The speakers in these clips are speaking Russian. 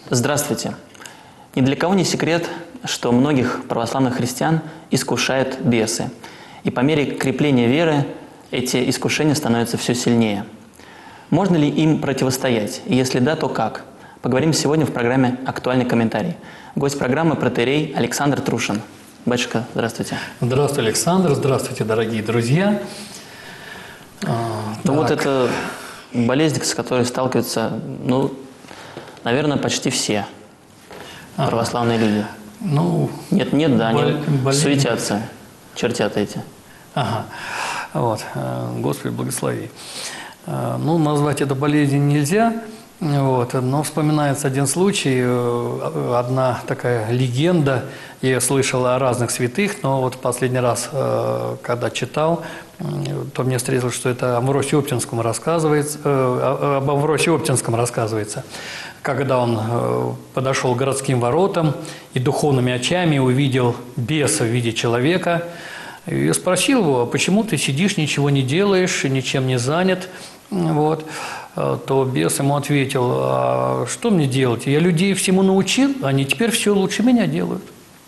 Здравствуйте. Ни для кого не секрет, что многих православных христиан искушают бесы. И по мере крепления веры эти искушения становятся все сильнее. Можно ли им противостоять? И если да, то как? Поговорим сегодня в программе «Актуальный комментарий». Гость программы протоиерей Александр Трушин. Батюшка, здравствуйте. Здравствуйте, Александр. Здравствуйте, дорогие друзья. Вот это болезнь, с которой сталкиваются, наверное, почти все православные люди. Они суетятся, чертят эти. Господи, благослови. Назвать это болезнью нельзя, но вспоминается один случай, одна такая легенда. Я ее слышал о разных святых, но вот в последний раз, когда читал, то мне встретилось, что это об Амвросии Оптинском рассказывается. Когда он подошел к городским воротам и духовными очами увидел беса в виде человека, и спросил его: почему ты сидишь, ничего не делаешь, ничем не занят? То бес ему ответил: а что мне делать? Я людей всему научил, они теперь все лучше меня делают.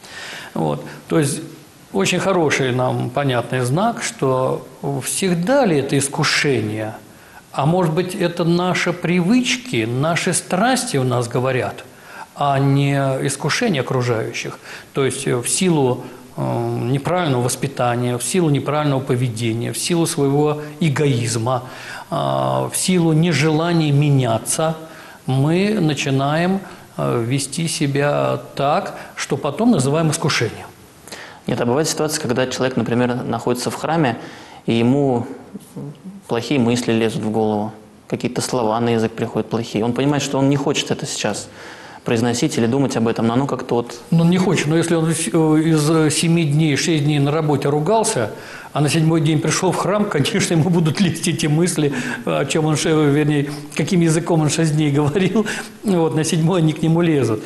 То есть очень хороший нам понятный знак, что всегда ли это искушение, а может быть это наши привычки, наши страсти у нас говорят, а не искушение окружающих. То есть в силу неправильного воспитания, в силу неправильного поведения, в силу своего эгоизма, в силу нежелания меняться, мы начинаем вести себя так, что потом называем искушением. Нет, а бывает ситуация, когда человек, например, находится в храме, и ему плохие мысли лезут в голову, какие-то слова на язык приходят плохие. Он понимает, что он не хочет это сейчас произносить или думать об этом, но оно как-то вот… Он не хочет, но если он из 7 дней, 6 дней на работе ругался, а на 7-й день пришел в храм, конечно, ему будут лезть эти мысли, о чем он, каким языком он 6 дней говорил, на 7-й они к нему лезут.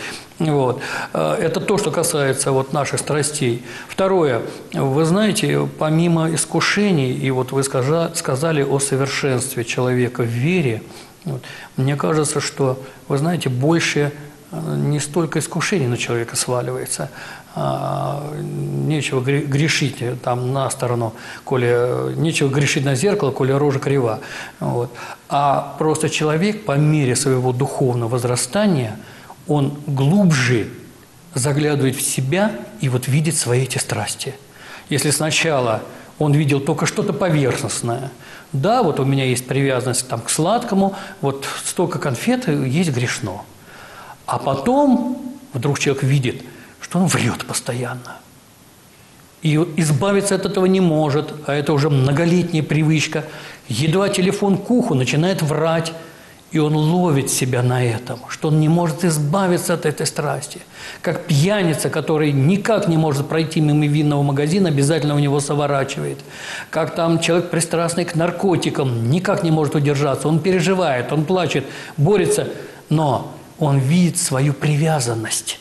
Это то, что касается наших страстей. Второе. Вы знаете, помимо искушений, и вы сказали о совершенстве человека в вере, мне кажется, что, вы знаете, больше не столько искушений на человека сваливается, нечего грешить там на сторону, нечего грешить на зеркало, коли рожа крива. А просто человек по мере своего духовного возрастания, он глубже заглядывает в себя и видит свои эти страсти. Если сначала он видел только что-то поверхностное, да, у меня есть привязанность к сладкому, столько конфет есть грешно. А потом вдруг человек видит, что он врет постоянно. И избавиться от этого не может, а это уже многолетняя привычка. Едва телефон к уху, начинает врать, и он ловит себя на этом, что он не может избавиться от этой страсти. Как пьяница, который никак не может пройти мимо винного магазина, обязательно у него соворачивает. Как человек, пристрастный к наркотикам, никак не может удержаться. Он переживает, он плачет, борется, но он видит свою привязанность.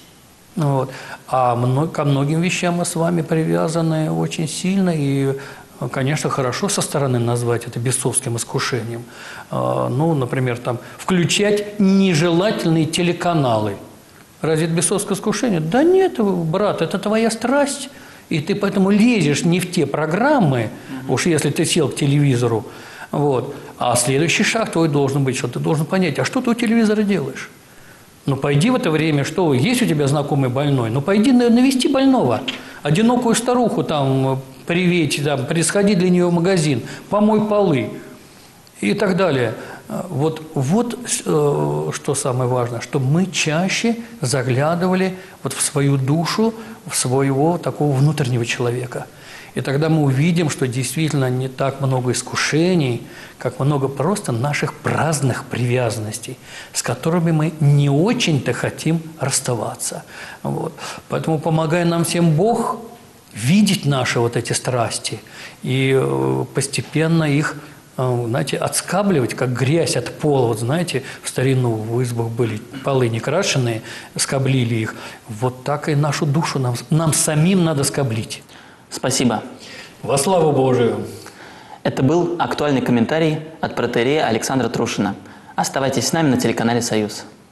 А ко многим вещам мы с вами привязаны очень сильно, и, конечно, хорошо со стороны назвать это бесовским искушением. Например, включать нежелательные телеканалы. Разве это бесовское искушение? Да нет, брат, это твоя страсть, и ты поэтому лезешь не в те программы, уж если ты сел к телевизору. А следующий шаг твой должен быть, что ты должен понять, а что ты у телевизора делаешь? Пойди в это время, что есть у тебя знакомый больной, пойди навести больного, одинокую старуху привечь, сходи для нее в магазин, помой полы и так далее. Что самое важное, чтобы мы чаще заглядывали в свою душу, в своего такого внутреннего человека. И тогда мы увидим, что действительно не так много искушений, как много просто наших праздных привязанностей, с которыми мы не очень-то хотим расставаться. Поэтому помогай нам всем Бог видеть наши эти страсти и постепенно их, отскабливать, как грязь от пола. Знаете, в старину в избах были полы не крашеные, скоблили их. Так и нашу душу нам самим надо скоблить. Спасибо. Во славу Божию. Это был актуальный комментарий от протоиерея Александра Трушина. Оставайтесь с нами на телеканале «Союз».